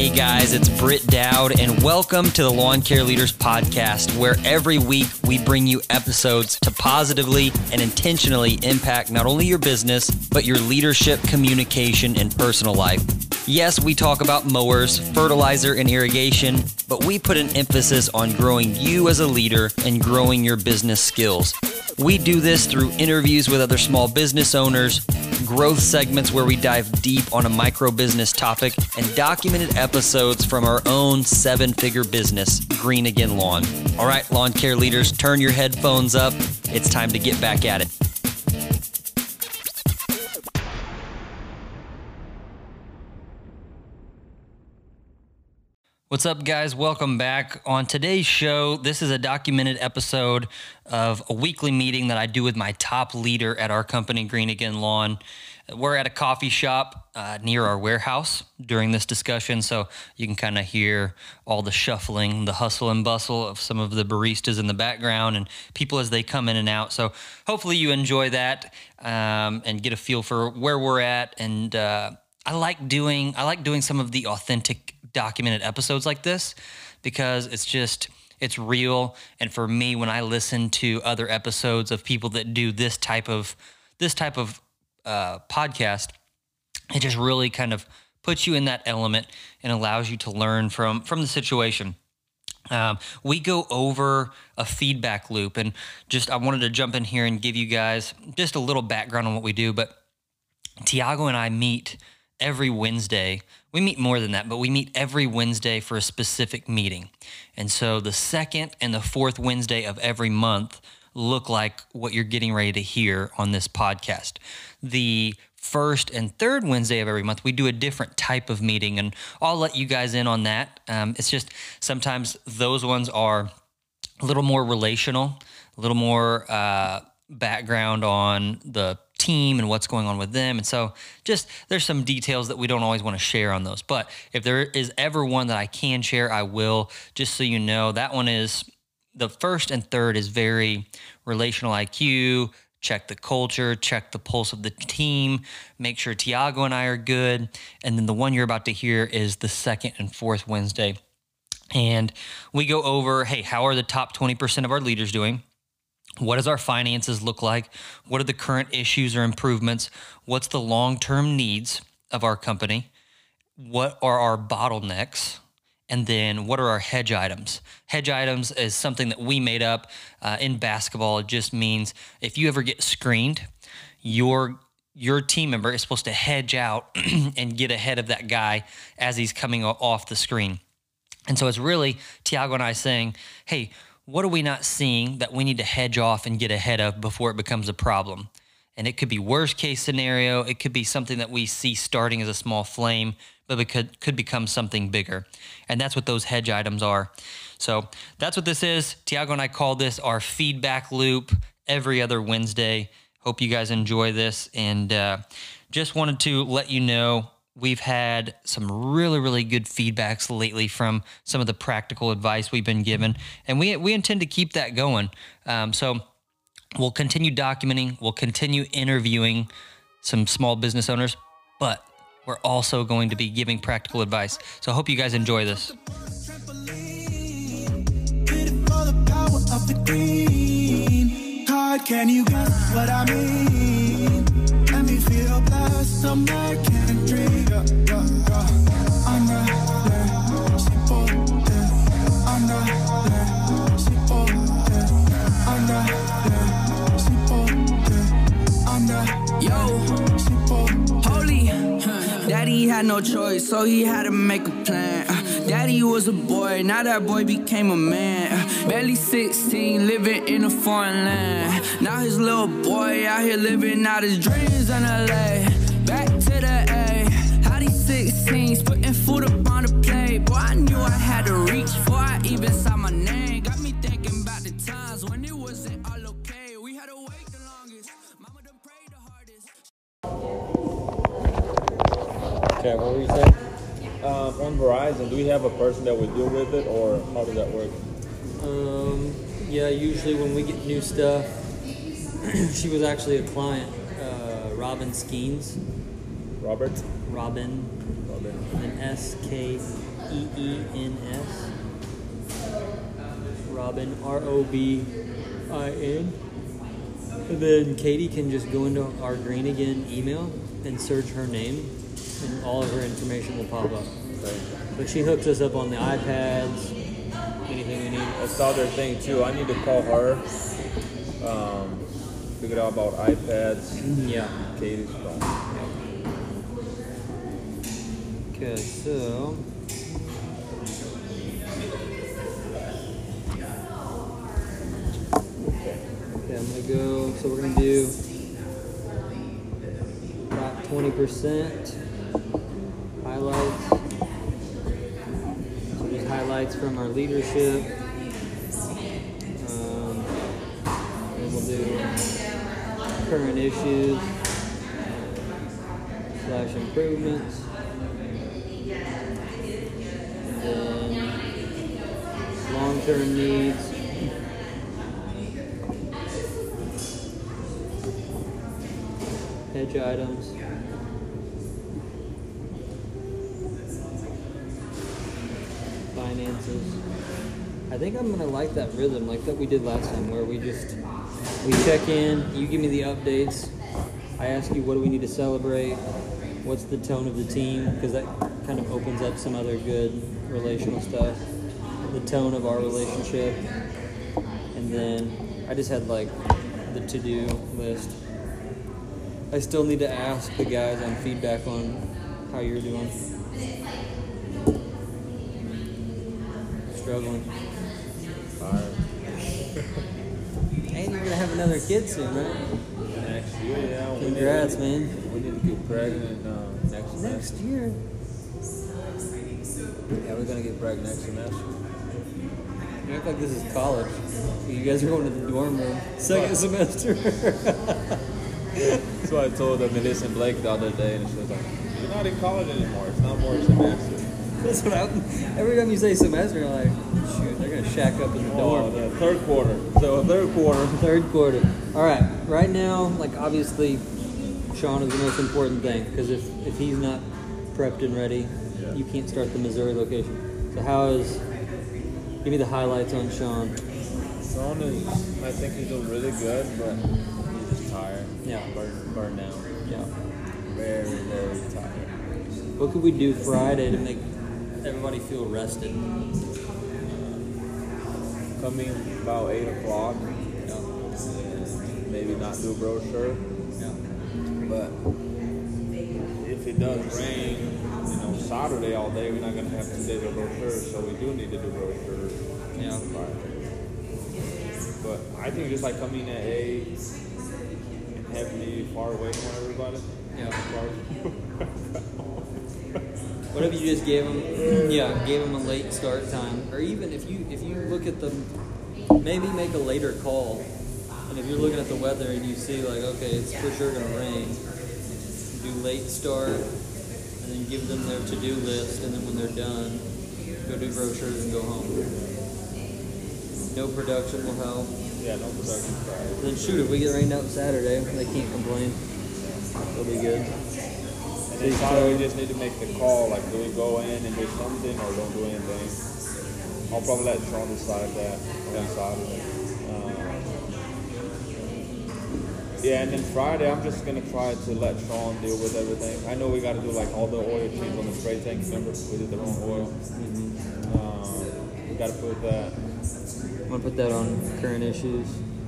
Hey guys, it's Britt Dowd, and welcome to the Lawn Care Leaders Podcast, where every week we bring you episodes to positively and intentionally impact not only your business, but your leadership, communication, and personal life. Yes, we talk about mowers, fertilizer, and irrigation, but we put an emphasis on growing you as a leader and growing your business skills. We do this through interviews with other small business owners, growth segments where we dive deep on a micro business topic, and documented episodes from our own seven-figure business, Green Again Lawn. All right, lawn care leaders, turn your headphones up. It's time to get back at it. What's up, guys? Welcome back. On today's show, this is a documented episode of a weekly meeting that I do with my top leader at our company, Green Again Lawn. We're at a coffee shop near our warehouse during this discussion, so you can kind of hear all the shuffling, the hustle and bustle of some of the baristas in the background and people as they come in and out. So hopefully you enjoy that and get a feel for where we're at. And I like doing some of the authentic documented episodes like this because it's real. And for me, when I listen to other episodes of people that do this type of podcast, it just really kind of puts you in that element and allows you to learn from the situation. We go over a feedback loop, and I wanted to jump in here and give you guys just a little background on what we do. But Tiago and I meet every Wednesday. We meet more than that, but we meet every Wednesday for a specific meeting. And so the second and the fourth Wednesday of every month look like what you're getting ready to hear on this podcast. The first and third Wednesday of every month, we do a different type of meeting, and I'll let you guys in on that. It's just sometimes those ones are a little more relational, a little more background on the team and what's going on with them. And so there's some details that we don't always want to share on those. But if there is ever one that I can share, I will, just so you know. That one is, the first and third is very relational IQ, check the culture, check the pulse of the team, make sure Tiago and I are good. And then the one you're about to hear is the second and fourth Wednesday. And we go over, hey, how are the top 20% of our leaders doing? What does our finances look like? What are the current issues or improvements? What's the long-term needs of our company? What are our bottlenecks? And then what are our hedge items? Hedge items is something that we made up in basketball. It just means if you ever get screened, your team member is supposed to hedge out and get ahead of that guy as he's coming off the screen. And so it's really Tiago and I saying, hey, what are we not seeing that we need to hedge off and get ahead of before it becomes a problem? And it could be worst case scenario. It could be something that we see starting as a small flame, but it could become something bigger. And that's what those hedge items are. So that's what this is. Tiago and I call this our feedback loop every other Wednesday. Hope you guys enjoy this. And just wanted to let you know, we've had some really, really good feedbacks lately from some of the practical advice we've been given, and we intend to keep that going. So we'll continue documenting, we'll continue interviewing some small business owners, but we're also going to be giving practical advice. So I hope you guys enjoy this. Can you guess what I mean? Let me feel blessed, I'm not can't dream. I'm not simple. I'm not simple. I'm not simple. I'm not simple. Holy, Daddy had no choice, so he had to make a plan. Daddy was a boy, now that boy became a man. Barely 16, living in a foreign land. Now his little boy out here living out his dreams in LA. Back to the A, how these 16s putting food up on the plate. Boy, I knew I had to reach before I even saw my name. Got me thinking about the times when it wasn't all okay. We had to wait the longest, mama done prayed the hardest. Okay, what were you saying? On Verizon, do we have a person that would deal with it, or how does that work? Yeah, usually when we get new stuff, she was actually a client, Robin Skeens. Robert? Robin. And then SK Eens. Robin, Robin. And then Katie can just go into our Green Again email and search her name, and all of her information will pop up. But she hooks us up on the iPads, anything we need. That's the other thing too. I need to call her. Figure out about iPads. Yeah. Katie's phone. Okay, so I'm gonna go. So we're gonna do about 20% highlights. So just highlights from our leadership. And we'll do current issues / improvements. And then long-term needs. Hedge items. Finances. I think I'm gonna like that rhythm, like that we did last time, where we check in, you give me the updates, I ask you what do we need to celebrate, what's the tone of the team, because that kind of opens up some other good relational stuff, the tone of our relationship, and then I just had like the to-do list. I still need to ask the guys on feedback on how you're doing. Struggling. Tired. And you're gonna have another kid soon, right? Next year, yeah. Congrats, man. We need to get pregnant next Next semester. year. Yeah, we're gonna get pregnant next semester. You act like this is college. You guys are going to the dorm room. Second semester. That's what I told Melissa and Blake the other day, and she was like, "You're not in college anymore. It's not more semester." That's what every time you say semester, I'm like, shoot, they're gonna shack up in the dorm. The third quarter. So third quarter. Third quarter. All right. Right now, like obviously, Sean is the most important thing because if he's not prepped and ready, you can't start the Missouri location. So give me the highlights on Sean. Sean is, I think he's doing really good, but he's just tired. Yeah. Burned out. Yeah. Very, very tired. What could we do Friday to make everybody feel rested? Coming about 8 o'clock. Yeah. Maybe not do a brochure. Yeah. But if it does rain, Saturday all day, we're not going to have 2 days of brochures, so we do need to do brochures. Yeah. But I think just like coming at 8 and have me far away from everybody. Yeah. What if you just gave them a late start time, or even if you look at maybe make a later call, and if you're looking at the weather and you see like, okay, it's for sure gonna rain, do late start, and then give them their to-do list, and then when they're done, go do brochures and go home. No production will help. Yeah, no production Friday. Then shoot, if we get rained out Saturday, they can't complain. It'll be good. And then Saturday we just need to make the call, like do we go in and do something or don't do anything. I'll probably let Sean decide that on Saturday. Yeah, and then Friday I'm just gonna try to let Sean deal with everything. I know we gotta do like all the oil change on the spray tank. Remember, we did the wrong oil. We gotta put that. I'm gonna put that on current issues.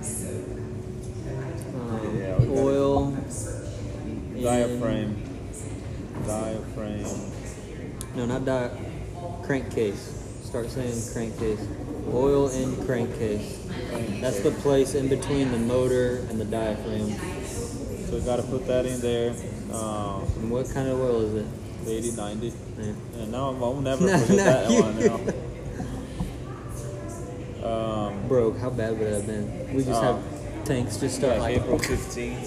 Yeah, we gotta- Oil. Diaphragm. No, not crankcase. Start saying crankcase. Oil in crankcase. That's the place in between the motor and the diaphragm. So we gotta put that in there. And what kind of oil is it? 80, 90. Yeah. And now I'll never No, forget no, that you- one now. Broke. How bad would it have been? We just have tanks just start Like like April 15th.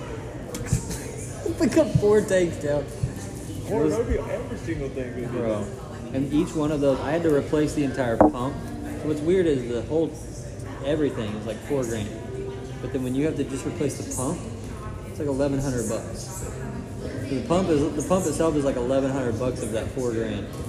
pick up 4 tanks down. Or maybe every single thing we did. Bro. And each one of those, I had to replace the entire pump. So what's weird is everything is like $4,000. But then when you have to just replace the pump, it's like $1,100. The pump itself is like $1,100 of that $4,000.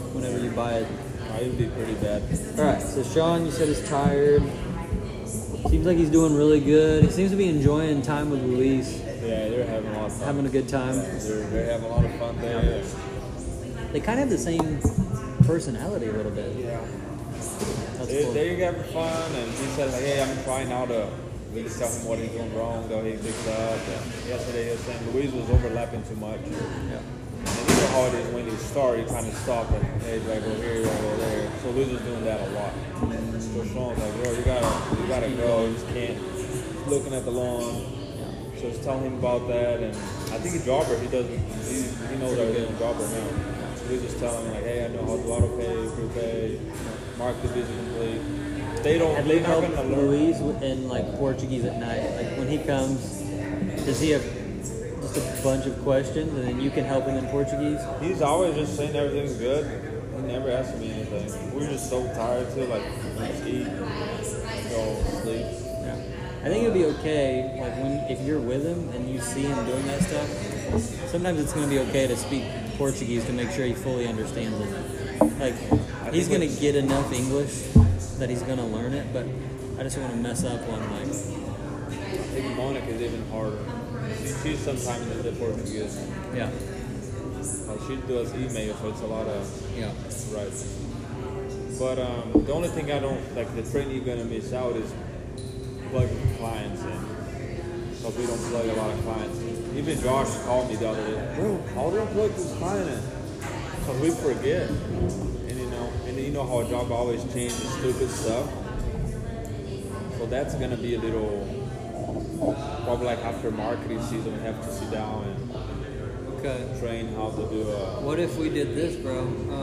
whenever you buy it. It would be pretty bad. All right, so Sean, you said is tired. Seems like he's doing really good. He seems to be enjoying time with Luis, Yeah, they're having a lot of fun. having a good time. They're having a lot of fun there. They kind of have the same personality a little bit. Yeah. That's cool. They're having fun, and he said, like, hey, I'm trying now to really tell him what he's doing wrong, though he picks up. And yesterday he was saying Luis was overlapping too much. Yeah. And you know how it is when you start, you kind of stop and, hey, do I go here, do I go there? So Luis was doing that a lot. So Sean's like, bro, you gotta go. You just can't looking at the lawn. So I was telling him about that, and I think a jobber, he knows how to do a jobber now. So he was just telling me, like, hey, I know how to auto pay, prepay, mark the visit complete. They're Have you not helped gonna learn. Luis in like Portuguese at night? Like when he comes, does he have just a bunch of questions and then you can help him in Portuguese? He's always just saying everything's good. He never asks me anything. We're just so tired too, like, just eat, go sleep. Yeah. I think it'll be okay, like if you're with him and you see him doing that stuff, sometimes it's going to be okay to speak Portuguese to make sure he fully understands it. Like, he's going to get enough English that he's going to learn it, but I just don't want to mess up on, like... I think Monica's even harder. She's sometimes in the Portuguese. Yeah. Like, she does email, so it's a lot of... Yeah. Right. But the only thing I don't, like, the training you're going to miss out is plugging clients in. Because we don't plug a lot of clients. Even Josh called me the other day, bro, how do I plug this client in? Because we forget. And you know how a job always changes stupid stuff. So that's going to be a little, probably like after marketing season, we have to sit down and Okay. train how to do a... What if we did this, bro?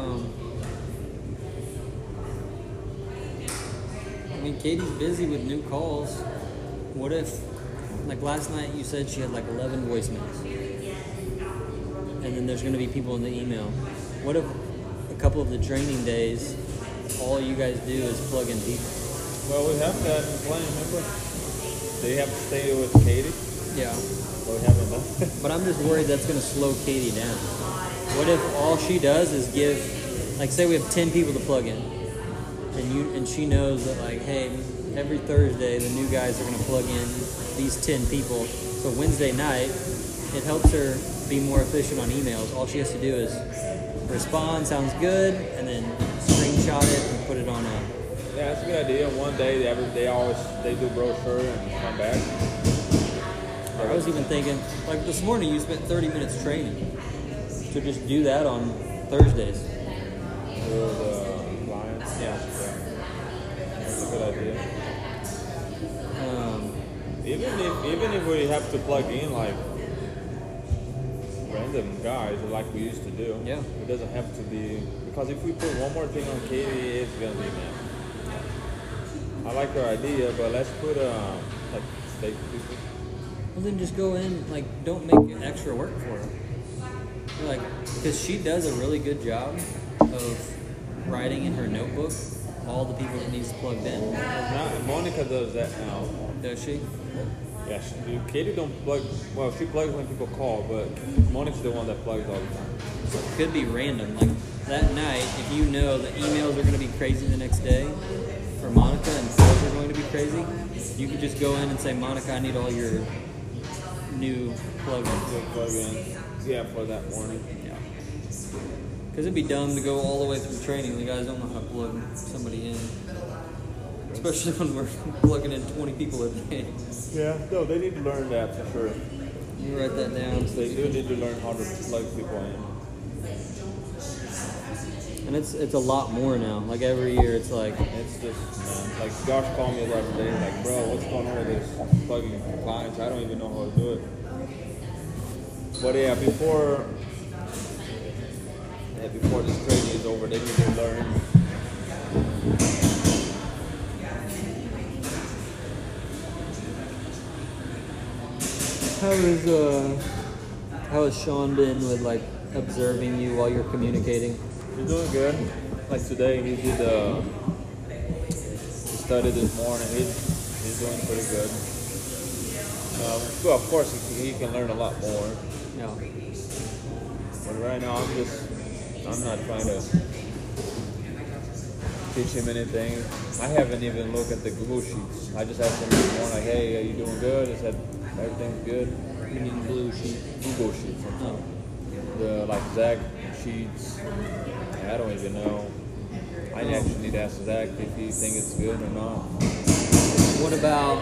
I mean, Katie's busy with new calls. What if, like last night you said she had like 11 voicemails. And then there's going to be people in the email. What if a couple of the training days, all you guys do is plug in people? Well, we have that in plan, remember? They have to stay with Katie. Yeah. Well, we haven't done. But I'm just worried that's going to slow Katie down. What if all she does is give, like, say we have 10 people to plug in, and she knows that, like, hey, every Thursday the new guys are going to plug in these 10 people. So Wednesday night, it helps her be more efficient on emails. All she has to do is respond, sounds good, and then screenshot it and put it on a... Yeah, that's a good idea. One day, they do brochure and come back. I was even thinking, like this morning you spent 30 minutes training. So just do that on Thursdays. For the clients. Yeah. That's a good idea. Um, Even if we have to plug in like random guys like we used to do, Yeah. it doesn't have to be, because if we put one more thing on Katie, it's gonna be man. I like her idea, but let's put like fake people. well then just go in, like don't make extra work for her. Like, because she does a really good job of writing in her notebook all the people that needs plugged in. Monica does that now. Does she? Yeah, Katie don't plug. Well, she plugs when people call, but Monica's the one that plugs all the time. So it could be random. Like that night, if you know the emails are going to be crazy the next day for Monica and sales are going to be crazy, you could just go in and say, Monica, I need all your new plugins. So plug in, yeah, for that morning. Yeah. Because it'd be dumb to go all the way through training. The guys don't know how to plug somebody in. Especially when we're plugging in 20 people a day. Yeah, no, they need to learn that for sure. You write that down. They do need to learn how to plug people in. And it's a lot more now. Like every year it's like, It's just, man, like Josh called me the other day, like, bro, what's going on with this plugging clients? I don't even know how to do it. But yeah, before this training is over, they need to learn. how has Sean been with like observing you while you're communicating? He's doing good. Like today, he did he studied this morning. He's doing pretty good. Well, of course, he can learn a lot more. Yeah. But right now, I'm not trying to teach him anything. I haven't even looked at the Google Sheets. I just asked him this morning, like, hey, are you doing good? He said, everything's good. You mean blue sheet? Google Sheets. Oh. The, like, Zach Sheets. I don't even know. I actually need to ask Zach if he thinks it's good or not. What about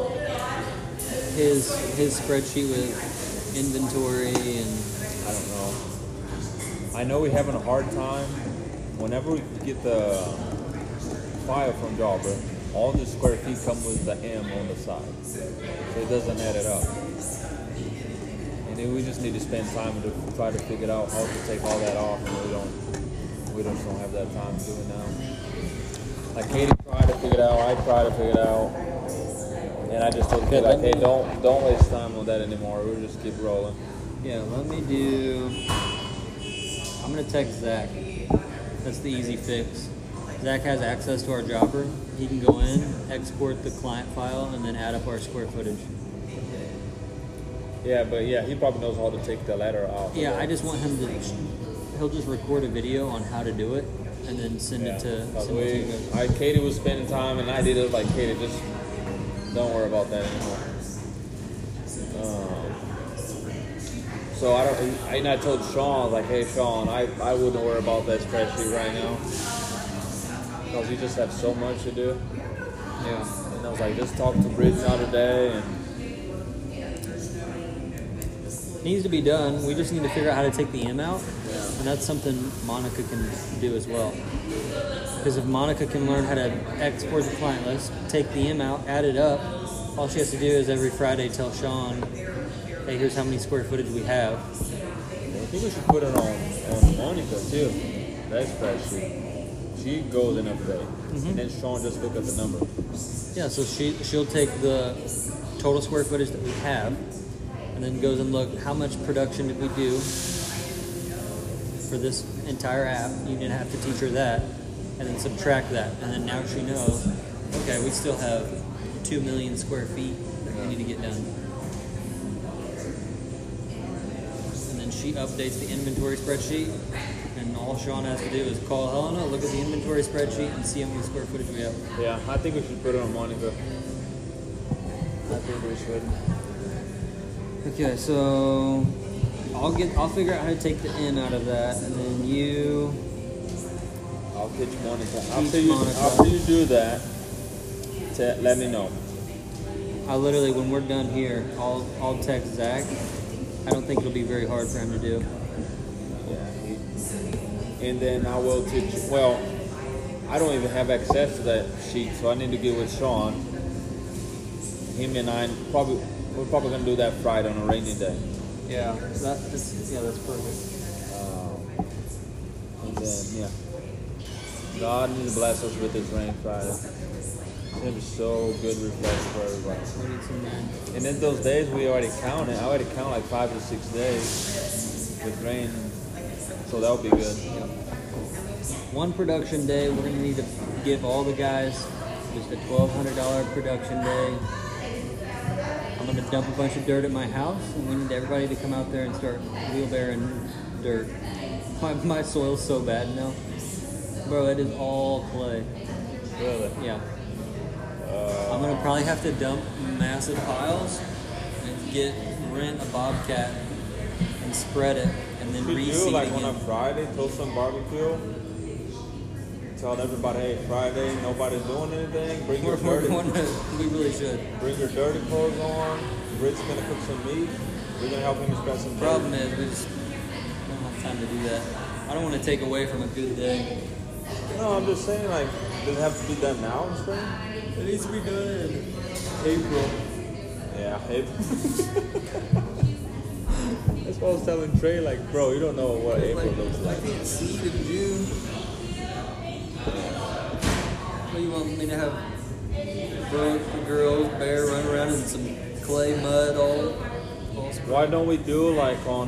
his spreadsheet with inventory and? I don't know. I know we're having a hard time. Whenever we get the file from Jobber, all the square feet come with the M on the side, so it doesn't add it up. And then we just need to spend time to try to figure out how to take all that off, and we just don't have that time to do it now. Like Katie tried to figure it out, I tried to figure it out, and I just told Katie, like, hey, don't waste time on that anymore. We'll just keep rolling. Yeah, let me do. I'm gonna text Zach. That's the easy fix. Zach has access to our Jobber. He can go in, export the client file, and then add up our square footage. Yeah, but yeah, he probably knows how to take the letter off. Yeah, I just want him to. He'll just record a video on how to do it, and then send it to. Send it to you guys. Katie was spending time, and I did it like, Katie, just don't worry about that anymore. So I told Sean, like, hey Sean, I wouldn't worry about that spreadsheet right now, because you just have so much to do. Yeah. And I was like, just talk to Bridge the other day, and Needs to be done. We just need to figure out how to take the M out, and that's something Monica can do as well. Because if Monica can learn how to export the client list, take the M out, add it up, all she has to do is every Friday tell Sean, hey, here's how many square footage we have. I think we should put it on Monica too. That spreadsheet. She goes in every day, and then Sean just look at the number. Yeah, so she'll take the total square footage that we have, and then goes and look how much production did we do for this entire app. You didn't have to teach her that, and then subtract that, and then now she knows, okay, we still have 2 million square feet that we need to get done. And then she updates the inventory spreadsheet, and all Sean has to do is call Helena, look at the inventory spreadsheet, and see how many square footage we have. Yeah, I think we should put it on Monica. I think we should. Okay, so I'll figure out how to take the N out of that, and then you. I'll teach Monica. Monica. After you do that, let me know. I literally, when we're done here, I'll text Zach. I don't think it'll be very hard for him to do. Yeah. And then I will teach. Well, I don't even have access to that sheet, so I need to get with Sean. Him and we're probably gonna do that Friday on a rainy day. Yeah, that's perfect. And then God needs to bless us with this rain Friday. It's gonna be so good reflection for everybody. We need some rain. And then those days we already counted. I already count like 5 to 6 days with rain, so that'll be good. One production day, we're gonna need to give all the guys just a $1,200 production day. I'm gonna dump a bunch of dirt at my house, and we need everybody to come out there and start wheelbarrowing dirt. My soil's so bad now, bro. It is all clay. Really? Yeah. I'm gonna probably have to dump massive piles and rent a bobcat and spread it, and then Could you reseed like again. on a Friday throw some barbecue? Tell everybody, hey, Friday, nobody's doing anything. Bring your dirty. We really should. Bring your dirty clothes on. Rick's gonna cook some meat. We're gonna help him spread some. Problem is, we just don't have time to do that. I don't want to take away from a good day. No, I'm just saying, like, does it have to be done now in spring? It needs to be done in April. Yeah, April. That's what I was telling Trey, like, bro, you don't know what April looks like. I can't seed in June. What do you want me to have? Girls, bear run around in some clay mud all Why don't we do like on?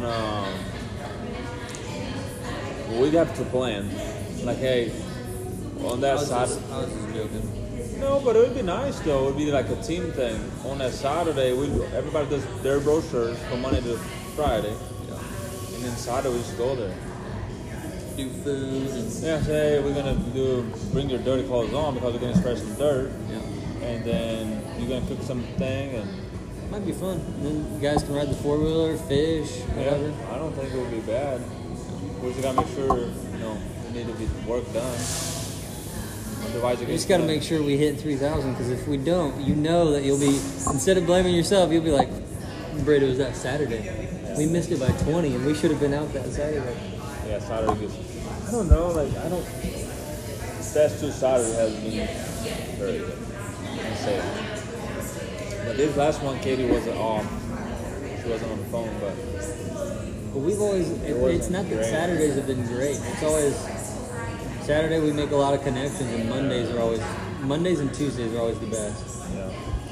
We'd have to plan. Like, hey, on that side. I was just joking. No, but it would be nice though. It would be like a team thing. On that Saturday, everybody does their brochures from Monday to Friday, Yeah. and then Saturday we just go there. do food and Yeah, say we're gonna bring your dirty clothes on because we're gonna spread some dirt, yeah. and then you're gonna cook something, and Might be fun. And then you guys can ride the 4-wheeler, fish, whatever. yeah, I don't think it would be bad. We just gotta make sure, we need to be work done. Otherwise, You just got to make sure we hit 3,000, because if we don't, you know that you'll be, instead of blaming yourself, you'll be like, Brady, it was that Saturday. We missed it by 20, and we should have been out that Saturday. Yeah, Saturday gets. I don't know, Stats 2 Saturday hasn't been very good. Insane. But this last one, Katie wasn't off. She wasn't on the phone, but But we've always, it's not that great. Saturdays have been great. It's always, Saturday we make a lot of connections, and Mondays and Tuesdays are always the best. yeah.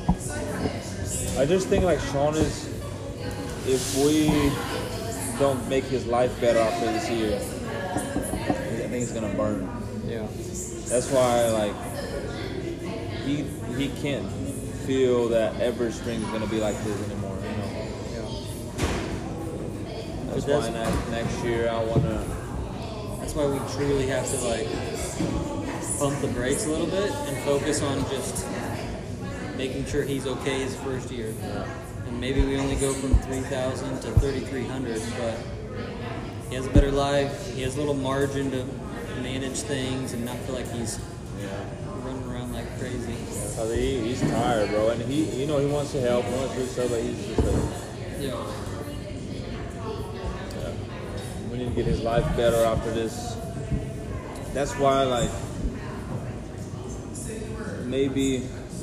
I just think Sean is, if we don't make his life better after this year, I think he's gonna burn. Yeah. That's why he can't feel that ever string is gonna be like this anymore. Yeah. That's But why next year I wanna. That's why we truly have to pump the brakes a little bit and focus on just making sure he's okay his first year. And maybe we only go from 3,000 to 3,300, but he has a better life. He has a little margin to manage things and not feel like he's running around like crazy. Cause he's tired, bro, and he wants to help, he wants to do stuff, but he's just Yeah. we need to get his life better after this. That's why, maybe,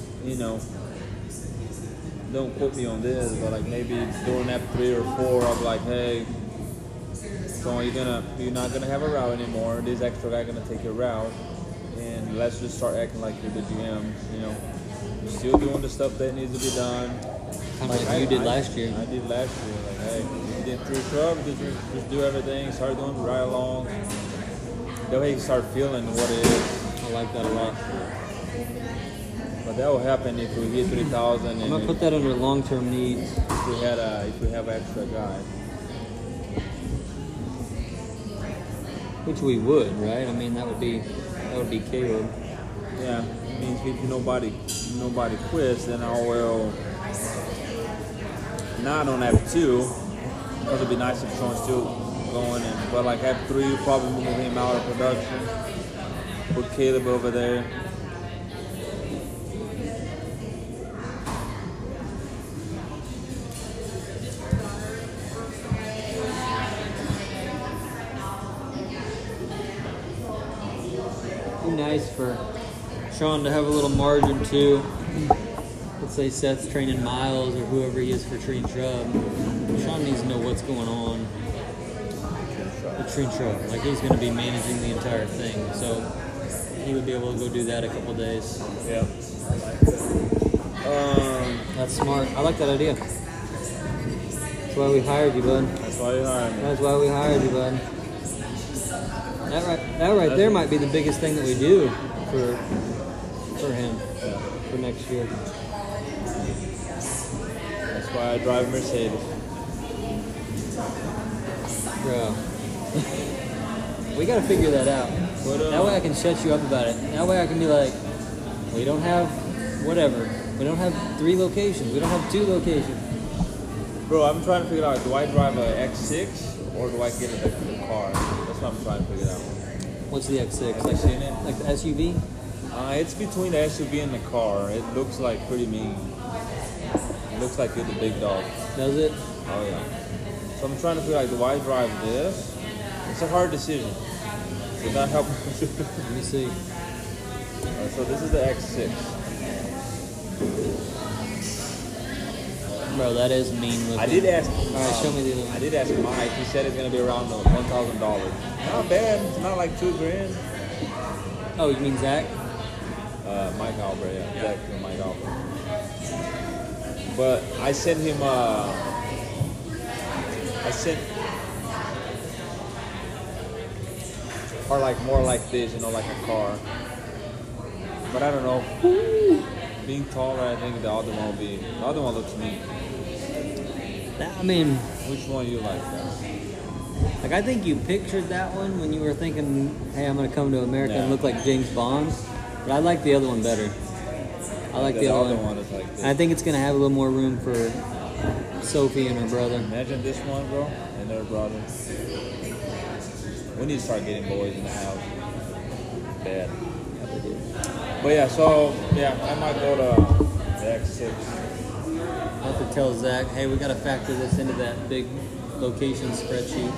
don't quote me on this, but maybe during that 3 or 4, I'll be like, hey, so you're not gonna have a route anymore. This extra guy gonna take your route, and let's just start acting like you're the GM. You're still doing the stuff that needs to be done. Kind of like you did last year. I did last year. Hey, you did 3 trucks, just do everything, start doing the ride along. That way you start feeling what it is. I like that a lot. But that will happen if we hit 3,000 I'm and gonna put that under long-term needs. if we have an extra guy. Which we would, right? I mean, that would be Caleb. Yeah, it means if nobody quits, then I will. Now I don't have 2, because it'd be nice if Sean's still going. But have 3, probably move him out of production. Put Caleb over there. Be nice for Sean to have a little margin too. Let's say Seth's training Miles or whoever he is for Tree and Shrub. Sean needs to know what's going on with Tree and Shrub. He's going to be managing the entire thing, so he would be able to go do that a couple days. Yeah. That's smart. I like that idea. That's why we hired you, bud. That's why you hired me. That's why we hired you, bud. That right there might be the biggest thing that we do for him for next year. That's why I drive Mercedes. Bro. We gotta figure that out. That way I can shut you up about it. That way I can be like, we don't have whatever. We don't have 3 locations. We don't have 2 locations. Bro, I'm trying to figure out, do I drive a X6 or do I get a car? That's what I'm trying to figure out. What's the X6? Have you seen it? Like the SUV? It's between the SUV and the car. It looks pretty mean. It looks like you're the big dog. Does it? Oh yeah. So I'm trying to figure out, do I drive this? It's a hard decision. Would that help? Let me see. So this is the X6. Bro, that is mean looking. I did ask. Alright, show me the other one. I did ask Mike. He said it's gonna be around $1,000. Not bad. It's not like $2,000. Oh, you mean Zach? Mike Albert, yeah, exactly, Mike Albert. But I sent him. Or more like this, like a car. But I don't know. Being taller, I think the other one will be. The other one looks mean. I mean, Which one you like? Like, I think you pictured that one when you were thinking, hey, I'm going to come to America and Yeah. look like James Bond. But I like the other one better. I like the other one. is like this. I think it's going to have a little more room for Sophie and her brother. Imagine this one, bro, and their brother. We need to start getting boys in the house. Bad. But yeah, so yeah, I might go to the X6. I'll have to tell Zach, hey, we got to factor this into that big location spreadsheet.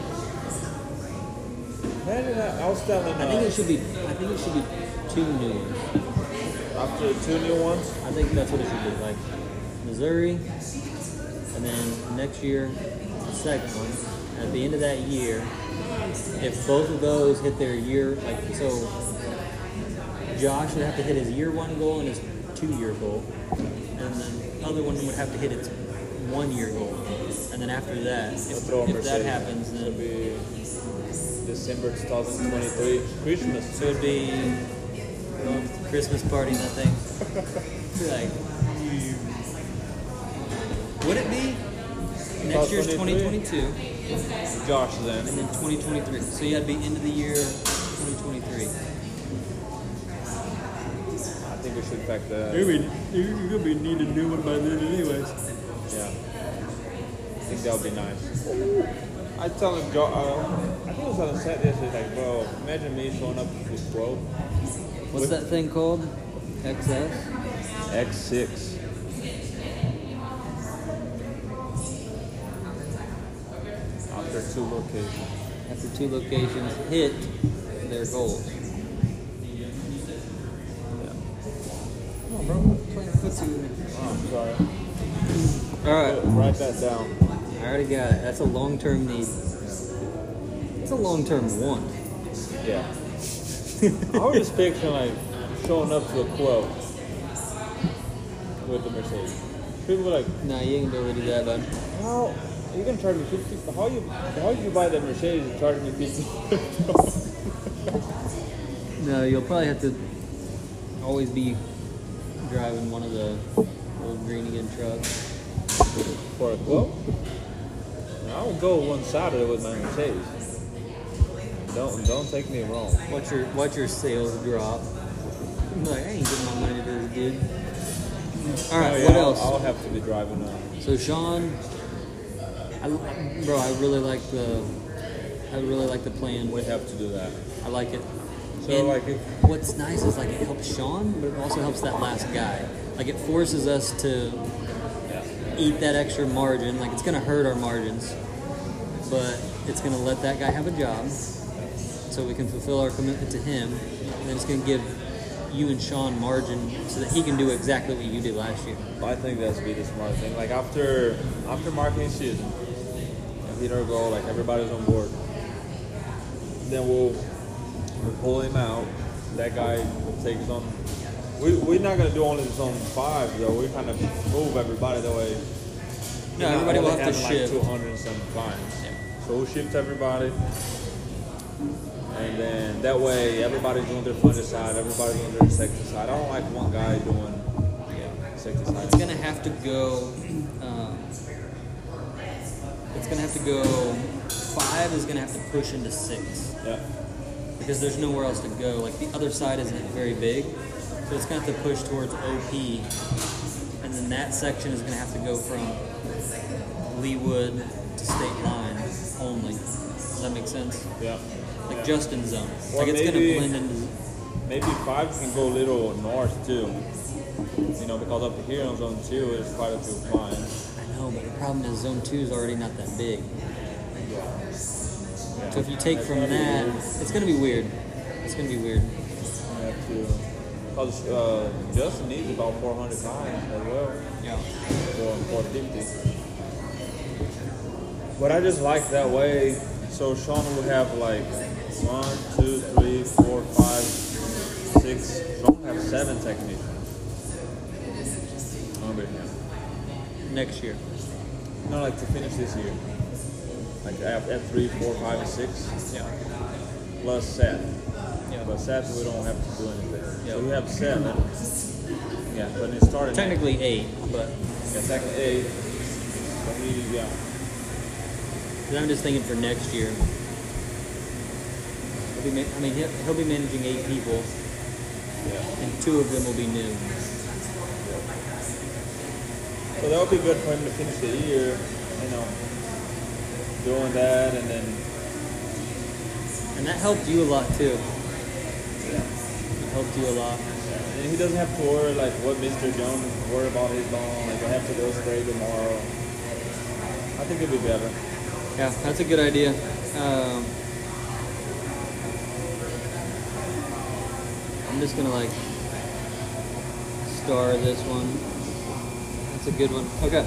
Imagine that. I was telling. I think it should be 2 new ones. After 2 new ones. I think that's what it should be. Like Missouri, and then next year, the second one. At the end of that year, if both of those hit their year, like so, Josh would have to hit his year 1 goal and his 2-year goal, and then the other one would have to hit its 1-year goal. And then after that, if that happens, It'll then be December 2023, Christmas. so it'd be Christmas party, and that thing. Be like, would it be? Next year's 2022, Josh then. and then 2023. So you had to be end of the year 2023. I think we should fact that. You're gonna be need a new one by then, anyways. Yeah. I think that would be nice. I tell him, I think it was on the set yesterday, like, bro, imagine me showing up to this quote. What's that thing called? XS? X6. After 2 locations. After 2 locations hit their goals. Come on, bro. I'm playing footsie with me. Oh, I'm sorry. All right. Write that down. I already got it. That's a long-term need. It's a long-term want. Yeah. I was just picturing like showing up to a quote with the Mercedes. People were like, Nah, you ain't gonna be able to do that, bud. how you gonna charge me 50? How you buy that Mercedes and charge me 50? No, you'll probably have to always be driving one of the old Greenigan trucks. For a quote? I will go one side of it with my Mercedes. Don't take me wrong. Watch your sales drop. I'm like, I ain't getting my money to this dude. All right, Oh, yeah, what else? I'll have to be driving So Sean, I really like the plan. We have to do that. I like it. So, And like, what's nice is like it helps Sean, but it also helps that last guy. Like it forces us to eat that extra margin. Like it's gonna hurt our margins, but it's gonna let that guy have a job, so we can fulfill our commitment to him. And then it's gonna give you and Sean margin so that he can do exactly what you did last year. I think that's be the smart thing. Like after marketing season, if hit our goal, like everybody's on board, then we'll pull him out. That guy will take his own. We're not gonna do only his own 5 though. We kind of move everybody that way. No, everybody will have to like shift. 275. So we'll shift everybody, and then that way everybody's doing their funded side, everybody's doing their sector side. I don't like one guy doing sector side. It's gonna have to go. It's gonna have to go. 5 is gonna have to push into 6 Yeah. because there's nowhere else to go. Like the other side isn't very big, so it's gonna have to push towards OP, and then that section is gonna have to go from Leewood to State Line only. Does that make sense? Yeah. Like Justin zone. Or Like it's maybe- gonna blend into. Maybe 5 can go a little north too. You know, because up here on zone 2 there's quite a few clients. I know, but the problem is zone 2 is already not that big. So if you take from that, it's gonna be weird. It's gonna be weird. You have to, because Justin needs about 400 clients as well. Yeah. Or 450. But I just like that way. So Sean will have like 1, 2, 3, 4, 5, 6. Sean will have 7 technicians. Over here. Next year. No, like to finish this year. Like at 3, 4, 5, and 6. Yeah. Plus Seth. Yeah. But Seth, we don't have to do anything. Yeah. So we have 7. Yeah, but it started Technically 8, but Yeah, technically 8. But he, yeah. 'cause I'm just thinking for next year. I mean, he'll be managing 8 people, Yeah. and 2 of them will be new. So that would be good for him to finish the year, you know, doing that, and then And that helped you a lot too. yeah. It helped you a lot. And he doesn't have to worry like what Mr. Jones worry about his bone. Like I have to go spray tomorrow. I think it'd be better. Yeah, that's a good idea. I'm just gonna like star this one. That's a good one. Okay.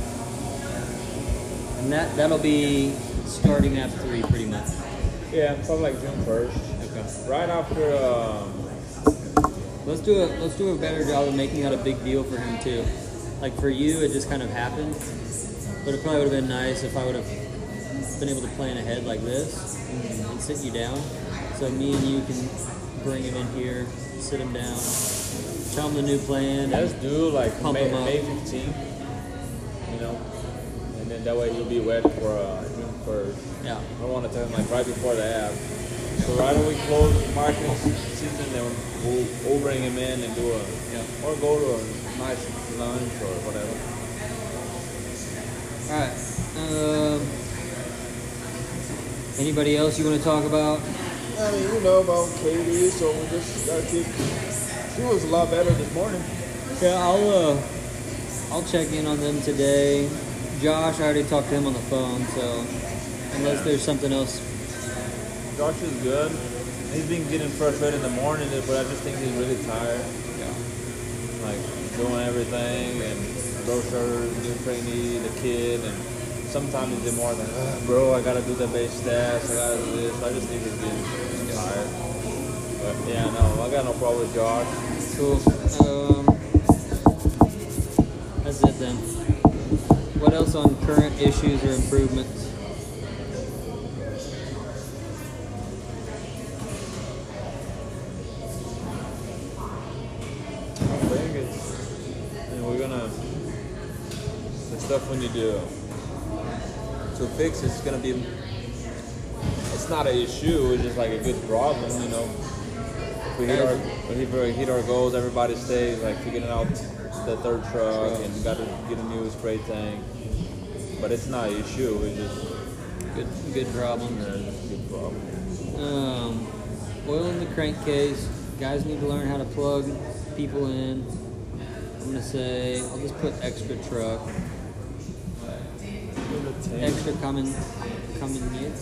And that'll be starting at 3 pretty much. Yeah, probably like June 1st. Okay. Right after. Let's do a better job of making that a big deal for him too. Like for you, it just kind of happened, but it probably would have been nice if I would have been able to plan ahead like this and sit you down. So me and you can bring him in here, sit him down, tell him the new plan. Let's do like Pump May, him up. May 15th. You know, and then that way he'll be wet for June 1st. Yeah. I don't want to tell him like right before the app. So right when we close marketing season, then we'll bring him in and do or go to a nice lunch or whatever. All right. Anybody else you want to talk about? I mean, you know about Katie, so we just gotta keep. She was a lot better this morning. Yeah, I'll check in on them today. Josh, I already talked to him on the phone, so unless there's something else. Josh is good. He's been getting frustrated in the morning, but I just think he's really tired. Yeah. Like doing everything and brochures, new trainee, the kid, and sometimes he's more than, bro, I gotta do the base stats, I gotta do this. I just think he's getting tired. But yeah, no, I got no problem with Josh. Cool. That's it then. What else on current issues or improvements? I think it's, and we're gonna, the stuff we need to fix, it's gonna be, it's not an issue, it's just like a good problem, you know. If we hit our goals, everybody stays, like figuring out the 3rd truck and got to get a new spray tank. But it's not an issue, it's just Good problem. it's a good problem. Oil in the crankcase. Guys need to learn how to plug people in. I'm gonna say I'll just put extra truck, extra common units.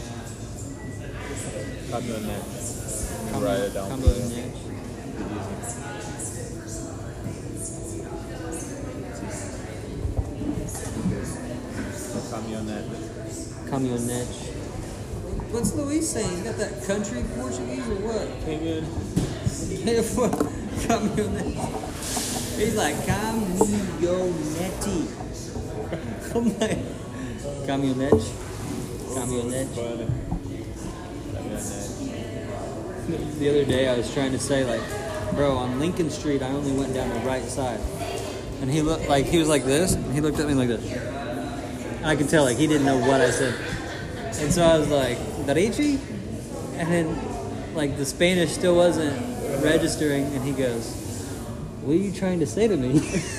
Write it down. Combo niche. Camionete. What's Luis saying? He's got that country Portuguese or what? Opinion. Camionete. He's like camionete. I'm like camionete. Funny. The other day I was trying to say like, bro, on Lincoln Street I only went down the right side, and he looked like he was like this, and he looked at me like this. And I could tell like he didn't know what I said, and so I was like, Derechi, and then like the Spanish still wasn't registering, and he goes, what are you trying to say to me?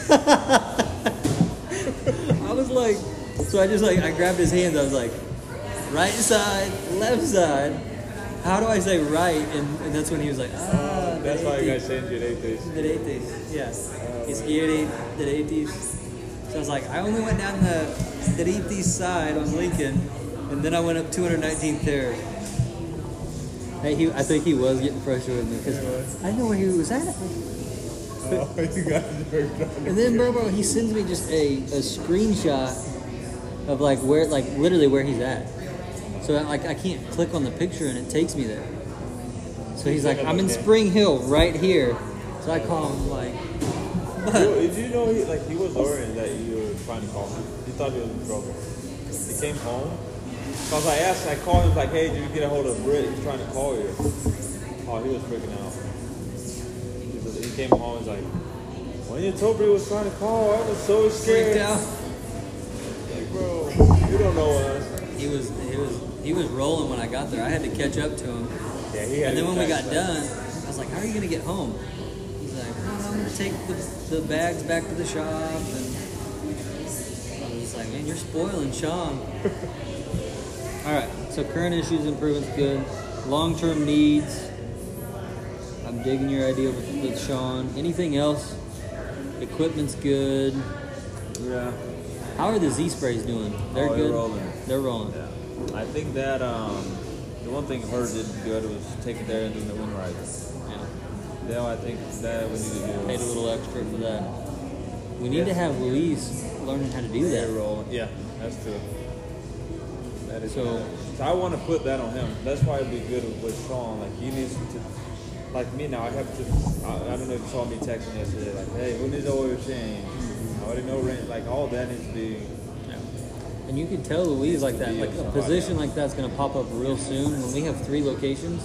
I was like, so I just like I grabbed his hand. I was like, right side, left side. How do I say right? And that's when he was like, That's why you guys changed your dates. Dereites. Yeah. Izquierda, dereites. So I was like, I only went down the dereites side on Lincoln, and then I went up 219th Terrace. Hey, I think he was getting frustrated with me because I didn't know where he was at. Oh, you guys are And then, bro, he sends me just a screenshot of like where, like literally where he's at. So like I can't click on the picture and it takes me there. So he's like, I'm in Spring Hill right here. So I call him like, Did you know he was worried that you were trying to call him? He thought he was in trouble. He came home. So I called him like, hey, did you get a hold of Britt? He's trying to call you. Oh, he was freaking out. He came home and was like, when you told Britt was trying to call, I was so scared. freaked out. Like, bro, you don't know us. He was rolling when I got there. I had to catch up to him. Yeah, he had And then his when we bags got back. done, I was like, how are you going to get home? He's like, oh, I'm going to take the bags back to the shop. And I was just like, man, you're spoiling Sean. All right, so current issues, improvements, good. Long-term needs. I'm digging your idea with Sean. Anything else? Equipment's good. Yeah. How are the Z sprays doing? They're Oh, good. rolling. They're rolling. Yeah. I think that the one thing Herd did good was taking there and doing the wind rides. Yeah. Yeah, I think that we need to do. Paid a little extra for that. We need to have Louise learning how to do that. Roll. Yeah, that's true. That is So- true. So I want to put that on him. That's why it'd be good with Sean. Like he needs to, like me now. I have to. I don't know if you saw me texting yesterday. Like, hey, who needs the oil change? I already know rent. Like all that needs to be. And you can tell Louise like that. Be Like of a somebody position else. like that's going to pop up real soon. When we have 3 locations,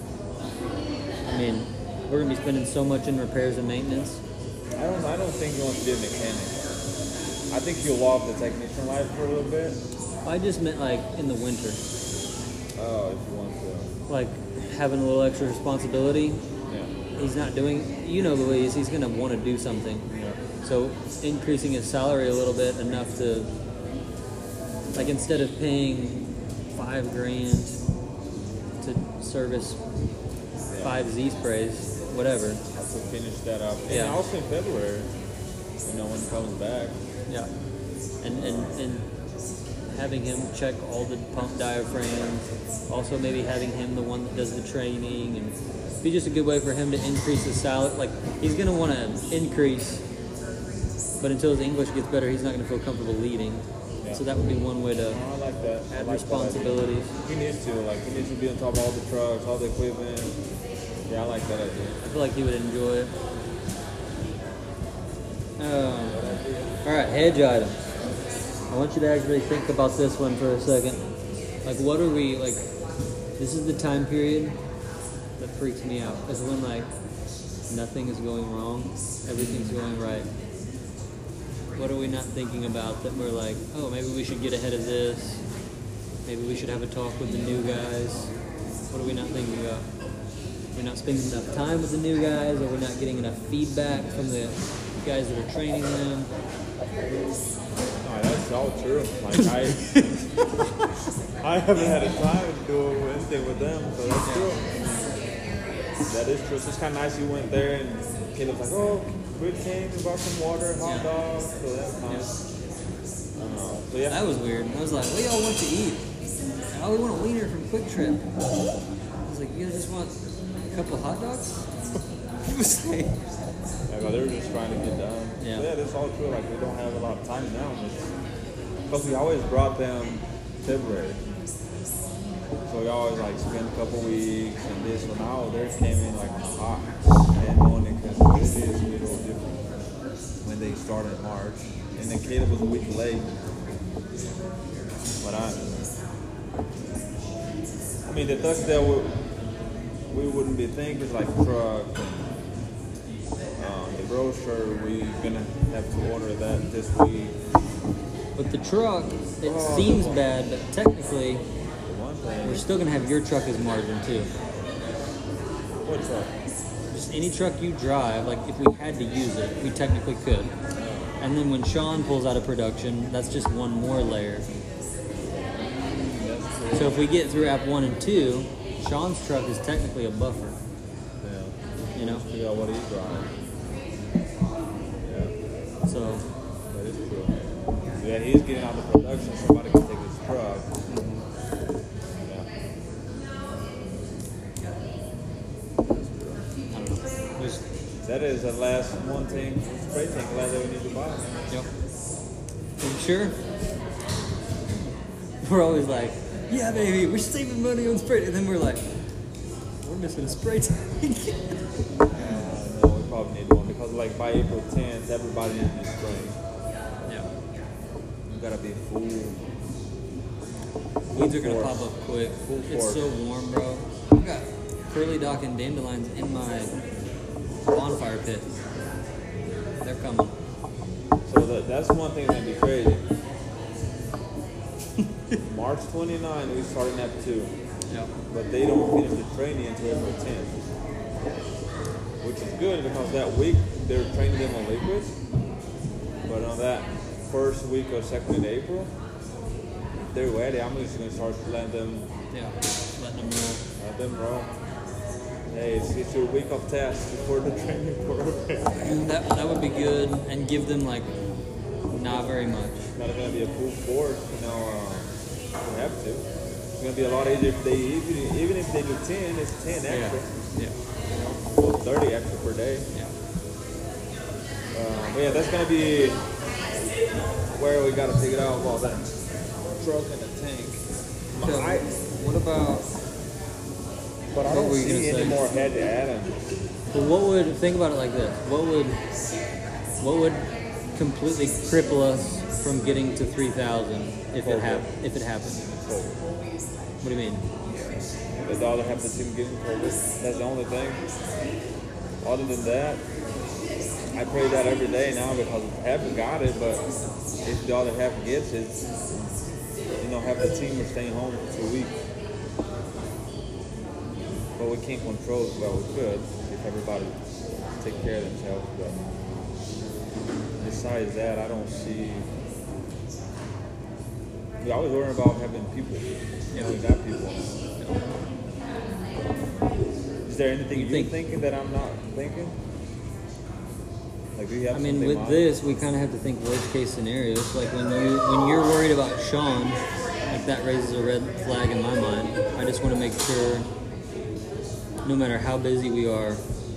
I mean, we're going to be spending so much in repairs and maintenance. I don't think he wants to be a mechanic. I think he'll love the technician life for a little bit. I just meant like in the winter, Oh, if you want to. like having a little extra responsibility. Yeah. He's not doing, Louise, he's going to want to do something. Yeah. So increasing his salary a little bit enough to, like instead of paying $5,000 to service 5 Z sprays, whatever. So finish that up. Yeah. And also in February, when he comes back. Yeah. And having him check all the pump diaphragms, also maybe having him the one that does the training, and be just a good way for him to increase his salary. Like he's gonna want to increase, but until his English gets better, he's not gonna feel comfortable leading. Yeah. So that would be one way to I like that. I add like responsibilities. That idea. He needs to. Like, he needs to be on top of all the trucks, all the equipment. Yeah, I like that idea. I feel like he would enjoy it. All right, hedge items. I want you to actually think about this one for a second. Like, what are we, like, this is the time period that freaks me out. Is when, like, nothing is going wrong, everything's going right. What are we not thinking about that we're like, oh, maybe we should get ahead of this. Maybe we should have a talk with the new guys. What are we not thinking about? We're not spending enough time with the new guys, or we're not getting enough feedback from the guys that are training them. No, that's all true. Like, I haven't had a time to do anything with them, so that's true. That is true. It's just kind of nice you went there and Caleb's like, oh, Chris came and brought some water, hot Yeah. dogs, so that's nice. So yeah. That was weird. I was like, what do y'all want to eat? Oh, we want a wiener from Quick Trip. I was like, you guys just want a couple of hot dogs? It was like, Yeah, but they were just trying to get done. Yeah. So yeah, that's all true. Like, we don't have a lot of time now. Because we always brought them February. So we always like spend a couple weeks and this. So now theirs came in like hot and morning because it is a little different when they started in March. And then Caleb was a week late. But I mean, the trucks that we wouldn't be thinking like truck. The brochure, we're gonna have to order that this week. but the truck, it seems bad, but technically, One thing. we're still going to have your truck as margin too. What truck? Just any truck you drive, like if we had to use it, we technically could. And then when Sean pulls out of production, that's just one more layer. So if we get through app 1 and 2, Sean's truck is technically a buffer, Yeah. you know? Figure out what he drives. Yeah, So, that is true. Yeah, he's getting out of production. Somebody can take his truck. Yeah. That's true. I don't know. There's, That is the last one thing, spray tank last that we need to buy. yep. Are you sure? We're always like, yeah, baby, we're saving money on spray. And then we're like, we're missing a spray tank. No, we probably need one because like by April 10th, everybody needs to be spraying. Yeah. You gotta be full. Weeds are going to force. pop up quick. Full It's force. so warm, bro. I've got curly dock and dandelions in my bonfire pit. They're coming. So that's one thing that'd be crazy. March 29, we started at 2. Yeah. but they don't finish the training until April 10th, which is good because that week they're training them on liquids, but on that first week or second in April, they're ready. I'm just going to start letting them Letting them roll. Let them roll. Hey, it's your week of tests before the training program. That would be good, and give them like not very much. It's not going to be a full force, you have to. It's going to be a lot easier if they, even if they do 10, it's 10 extra. Yeah. So 30 extra per day. Yeah. But yeah, that's going to be where we got to figure out all that truck and the tank. So, what about? But I What don't were you see gonna any say? more head to Adam. Well, what would think about it like this? What would completely cripple us from getting to 3,000 if it happened? What do you mean? The dollar have the team getting COVID. That's the only thing. Other than that, I pray that every day now because haven't got it, but if the other half gets it, half the team are staying home for 2 weeks. But we can't control it well we could if everybody take care of themselves. But besides that, I don't see. We always worry about having people. Yeah. We got people. Is there anything you're thinking that I'm not thinking? Like, do you have I mean, something with in mind? this, we kind of have to think worst case scenarios. Like when you're worried about Sean, like that raises a red flag in my mind. I just want to make sure, no matter how busy we are,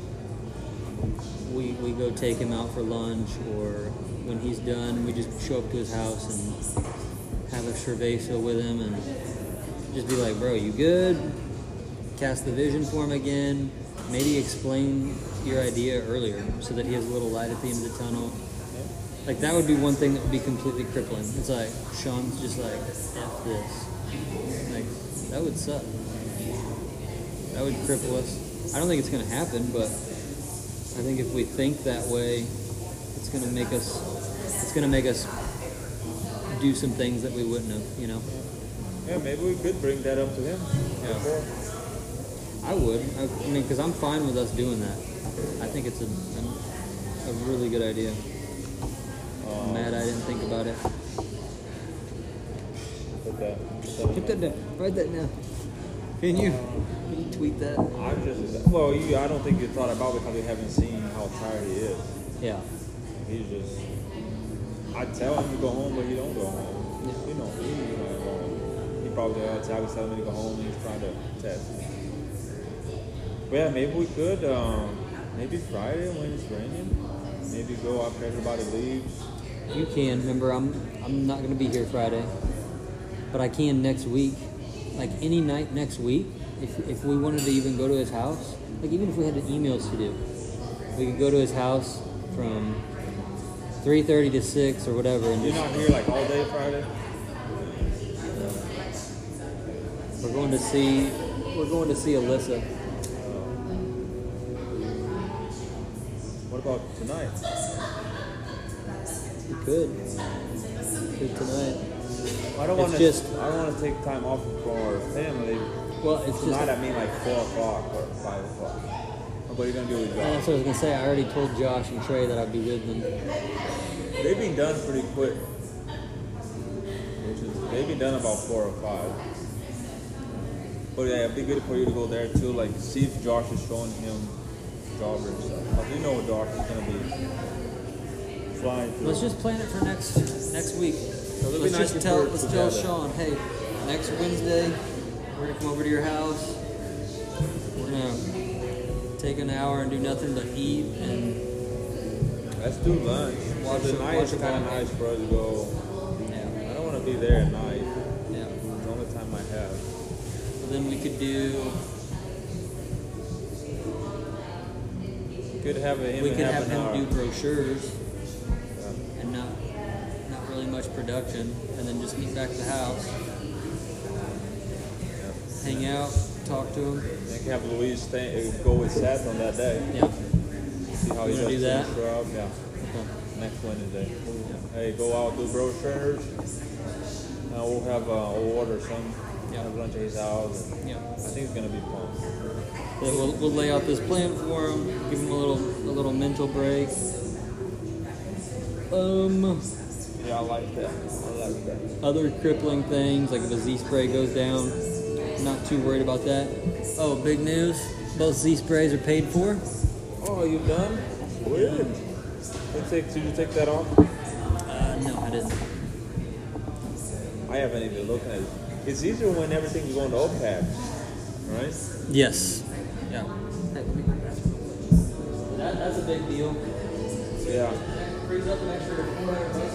we go take him out for lunch, or when he's done, we just show up to his house and have a cerveza with him and just be like, bro, you good? Cast the vision for him again. Maybe explain your idea earlier so that he has a little light at the end of the tunnel. Like, that would be one thing that would be completely crippling. It's like, Sean's just like, F this. Like, that would suck. That would cripple us. I don't think it's going to happen, but I think if we think that way, it's going to make us do some things that we wouldn't have, Yeah, maybe we could bring that up to him. Yeah. Before. I would. I mean, because I'm fine with us doing that. I think it's a really good idea. I'm mad I didn't think about it. Put that down. Write that down. Can you tweet that? I don't think you thought about it because you haven't seen how tired he is. Yeah. He's just. I tell him to go home, but he don't go home. Yeah. He's not go home. He probably I was telling him to go home. And he's trying to test. But yeah, maybe we could. Maybe Friday when it's raining. Maybe go after everybody leaves. You can. Remember, I'm not going to be here Friday, but I can next week. Like any night next week, if we wanted to even go to his house, like even if we had the emails to do, we could go to his house from 3:30 to 6 or whatever. And You're not here like all day Friday? we're going to see Alyssa. What about tonight? We could tonight. I don't It's want just- to. I don't want to take time off from our family. Well, it's Tonight, just. I mean like 4 o'clock or 5 o'clock. What are you gonna do with That's Josh? what I was gonna say. I already told Josh and Trey that I'd be with them. They've been done pretty quick. They've been done about 4 or 5. But yeah, it'd be good for you to go there too. Like, see if Josh is showing him jobber and stuff. Cause you know Josh is gonna be flying through. Let's just plan it for next week. it'll be Let's nice just if tell we're let's tell together. Sean, hey, next Wednesday we're gonna come over to your house. We're gonna take an hour and do nothing but eat and Let's do lunch. Watch the a- night watch is a kind of ball nice for us to go. yeah, I don't want to be there at night. yeah. It's the only time I have. So then we could do Could have him. we in could half have an him hour. do brochures Yeah. and not really much production, and then just meet back at the house, hang out, talk to him. I can have Louise go with Seth on that day. Yeah. See how You he wanna does do that? the scrub. Yeah. Okay. Next Wednesday. Hey, go out, do brochures. We'll have we'll order some. Yeah. Have lunch at his house. And Yeah. I think it's gonna be fun. So we'll lay out this plan for him, give him a little mental break. Yeah, I like that. I like that. Other crippling things, like if a Z-spray goes down, not too worried about that. Oh, big news. Both Z-sprays are paid for. Oh, you done? Weird. Did you take that off? No, I didn't. I haven't even looked at it. It's easier when everything's going to OPAC, right? Yes. Yeah. That's a big deal. Yeah. Frees up an extra $400.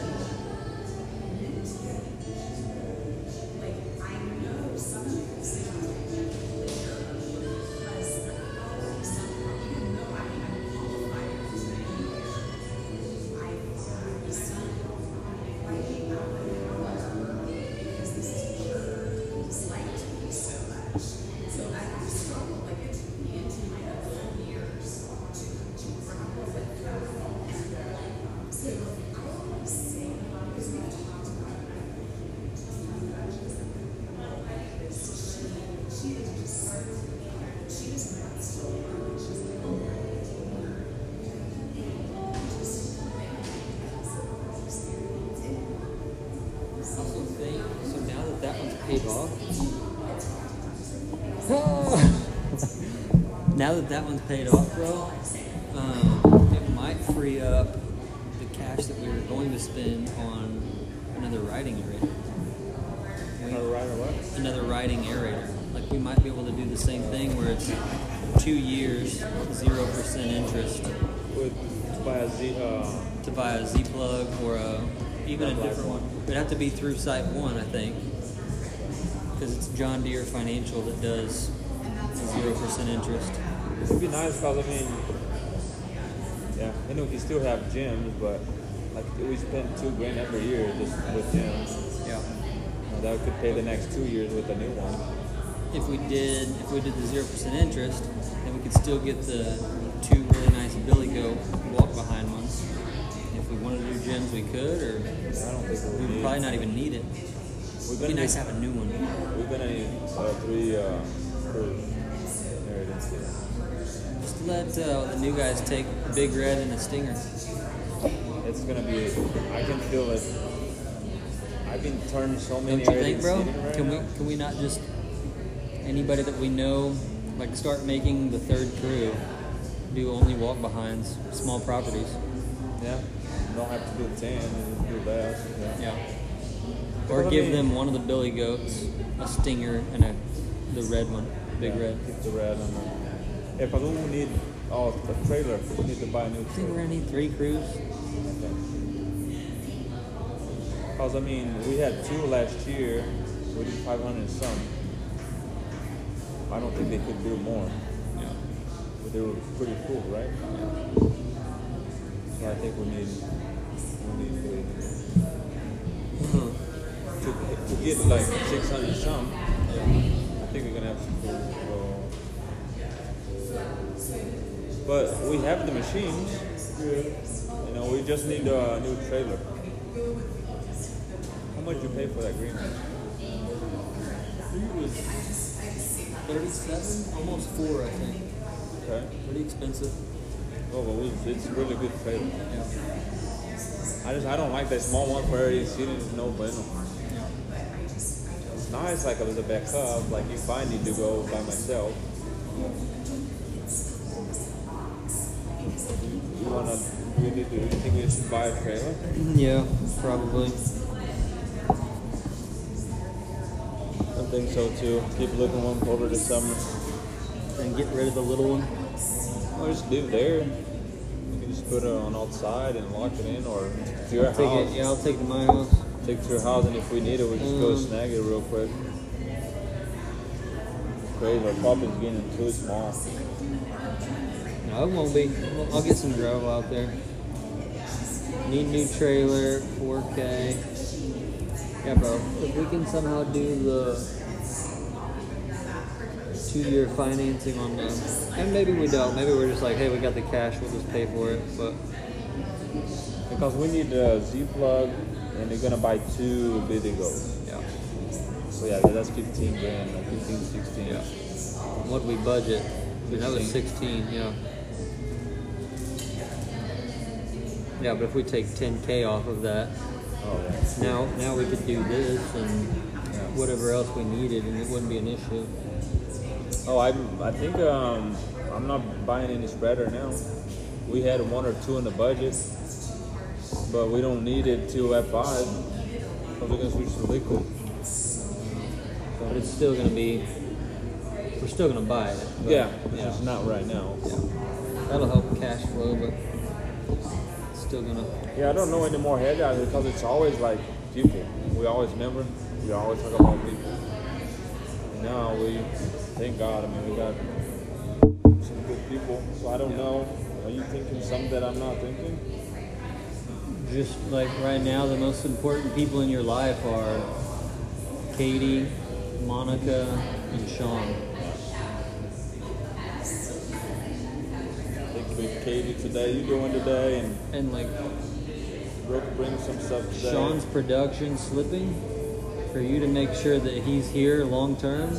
So now that one's paid off, now that one's paid off, bro, it might free up the cash that we were going to spend on another riding aerator. Another riding aerator. Like we might be able to do the same thing where it's 2 years, 0% interest to buy a Z plug or even a different one. It'd have to be through Site 1, I think, because it's John Deere Financial that does 0% interest. It would be nice because, I mean, yeah, I know we still have gyms, but like we spend $2,000 every year just with gyms. Yeah. That could pay the next 2 years with a new one. If we did the 0% interest, then we could still get the 2 really nice Billy Goat walk behind ones. If we wanted to do gyms, we could, or I don't think we would probably not even need it. It'd be nice to have a new one. We're gonna need 3 crews. There it is. Just let the new guys take the Big Red and the Stinger. It's gonna be. I can feel it. I've been turning so many. Don't you think, bro? Right Can we not just anybody that we know, like start making the third crew do only walk behinds, small properties? Yeah. Don't have to do 10 and do less. Yeah. Or give them one of the Billy Goats, a Stinger, and the red one, Big Red. Keep the red on there. If I don't need a trailer, we need to buy a new I think trailer. we're gonna need 3 crews. Because, I mean, we had 2 last year. We did 500 and some. I don't think they could do more. Yeah. But they were pretty cool, right? Yeah. So I think we need to get like 600 some. I think we're gonna have to go. But we have the machines. You know, we just need a new trailer. How much you pay for that green one? It was 37, almost 4, I think. Okay. Pretty expensive. Oh, well, it's a really good trailer. Yeah. I don't like that small one for every seating. It's no bueno. It's nice, like as a backup. Like if I need to go by myself. Do you think we should buy a trailer? Yeah, probably. I think so too. Keep looking one over the summer. And get rid of the little one. Or just leave it there. You can just put it on outside and lock it in, or to your Take house. it, yeah, I'll take it to my house. Take it to your house, and if we need it, we just go snag it real quick. Crazy, our property's getting too small. No, it won't be. I'll get some gravel out there. Need new trailer, 4K. Yeah, bro. If we can somehow do the 2-year financing on them, and maybe we don't. Maybe we're just like, hey, we got the cash, we'll just pay for it. But Because we need a Z plug and they're gonna buy 2 Bidigos. Yeah. So yeah, that's 15 grand, like 15, 16. Yeah. What we budget? That was 16. 16. Yeah. Yeah, but if we take 10K off of that, Oh yeah. now we could do this and Yeah. whatever else we needed, and it wouldn't be an issue. Oh, I think I'm not buying any spreader now. We had 1 or 2 in the budget, but we don't need it till F5. So we're gonna switch to liquid. But it's still gonna be. We're still gonna buy it. But, Yeah, it's just not right now. Yeah. That'll help cash flow, but it's still gonna. Yeah, I don't know any more head guys because it's always like people. We always remember. We always talk about people. Now we, thank God. I mean, we got some good people. So I don't know. Are you thinking something that I'm not thinking? Just like right now, the most important people in your life are Katie, Monica, and Sean. I think with Katie today, you doing today, And like Brooke brings some stuff today. Sean's production slipping, for you to make sure that he's here long term.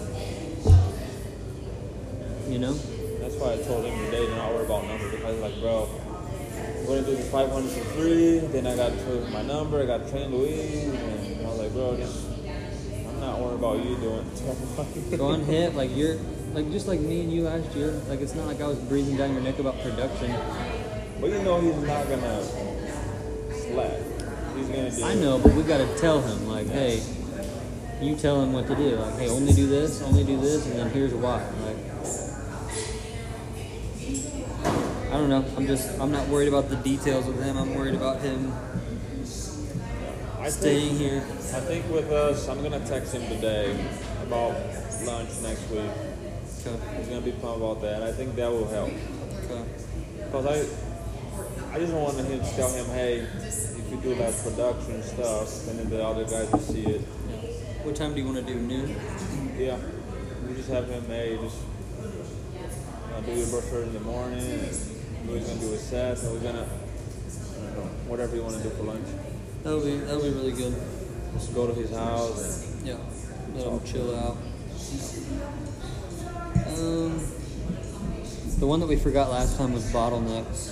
You know? That's why I told him today to not worry about numbers because like, bro, we're gonna do the 500 for free. Then I got to put my number. I got to train Louise, and I was like, bro, I'm not worried about you doing it. Go on hit, like you're like just like me and you last year. Like it's not like I was breathing down your neck about production. But you know he's not gonna slack. He's gonna do. I know, but we gotta tell him like, hey, you tell him what to do. Like, hey, only do this, and then here's why. Like, I don't know. I'm not worried about the details with him. I'm worried about him staying here. I think with us, I'm gonna text him today about lunch next week. Okay. He's gonna be pumped about that. I think that will help. Okay. Because I just want him to tell him, hey, if you do that production stuff, and then the other guys will see it. Yeah. What time do you want to do? Noon? Yeah. We just have him, hey, just do your brochure in the morning, and we're gonna do a set, and we're gonna, I don't know, whatever you want to do for lunch. That'll be really good. Just go to his house. Yeah. Let him chill out. The one that we forgot last time was bottlenecks.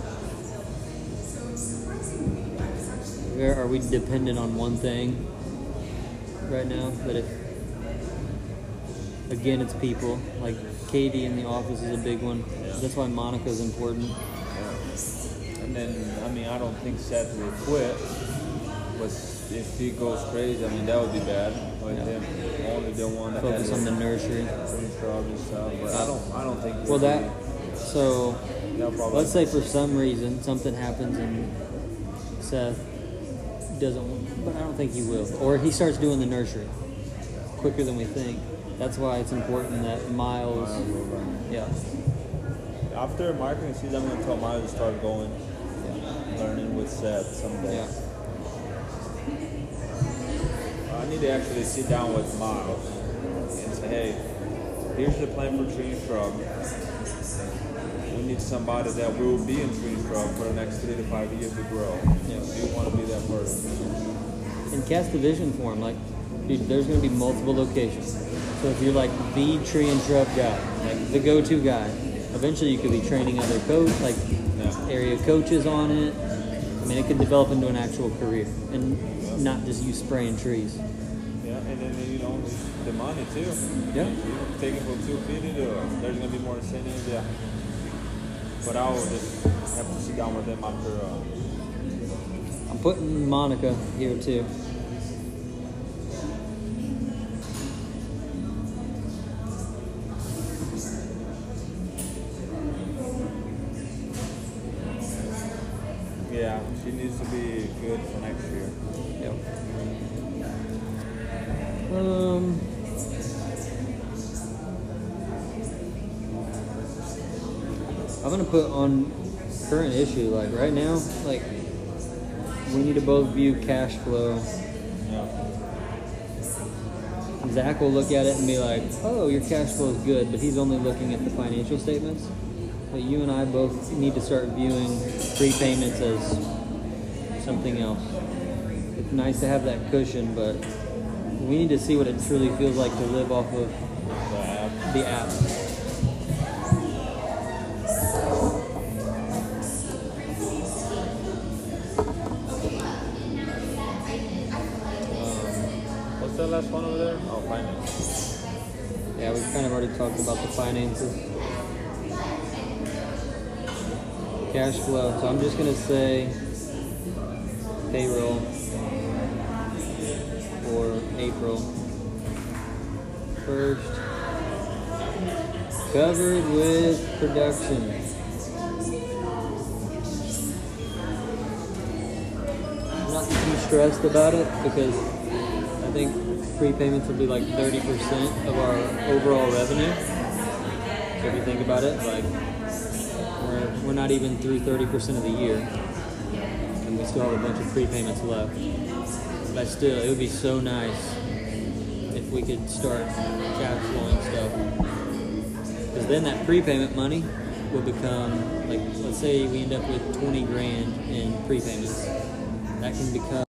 Are we dependent on one thing right now? That if, again, it's people. Like Katie in the office is a big one. That's why Monica's important. Yeah. And then, I mean, I don't think Seth will quit. But if he goes crazy, I mean, that would be bad. Like him, only the one that Focus had on the nursery. pretty strong and stuff. But I don't think. Well, so that'll probably. let's say for some reason something happens and Seth doesn't, but I don't think he will. Or he starts doing the nursery quicker than we think. That's why it's important that Miles, yeah. After marketing season, I'm gonna tell Miles to start going, learning with Seth someday. Yeah. I need to actually sit down with Miles and say, hey, here's the plan for Tree Shrub. We need somebody that will be in Tree Shrub for the next 3 to 5 years to grow. Yeah. Do you want to be that person? And cast the vision for him. Like, dude, there's going to be multiple locations. So if you're like the tree and shrub guy, like the go-to guy, eventually you could be training other area coaches on it. I mean, it could develop into an actual career and not just you spraying trees. Yeah, and then, the money too. Yeah. You take it from 250 to, there's going to be more incentives, yeah. But I'll just have to sit down with them after. I'm putting Monica here too. Yeah, she needs to be good for next year. Yep. I'm gonna put on current issue. Like right now, like we need to both view cash flow. Yeah. Zach will look at it and be like, "Oh, your cash flow is good," but he's only looking at the financial statements. But you and I both need to start viewing prepayments as something else. it's nice to have that cushion, but we need to see what it truly feels like to live off of the app. What's that last one over there? Oh, finance. Yeah, we've kind of already talked about the finances. Cash flow. So I'm just going to say payroll for April 1st. Covered with production. I'm not too stressed about it because I think prepayments will be like 30% of our overall revenue. So if you think about it, like we're not even through 30% of the year, and we still have a bunch of prepayments left. But still, it would be so nice if we could start cash flowing stuff, because then that prepayment money will become, like, let's say we end up with 20 grand in prepayments, that can become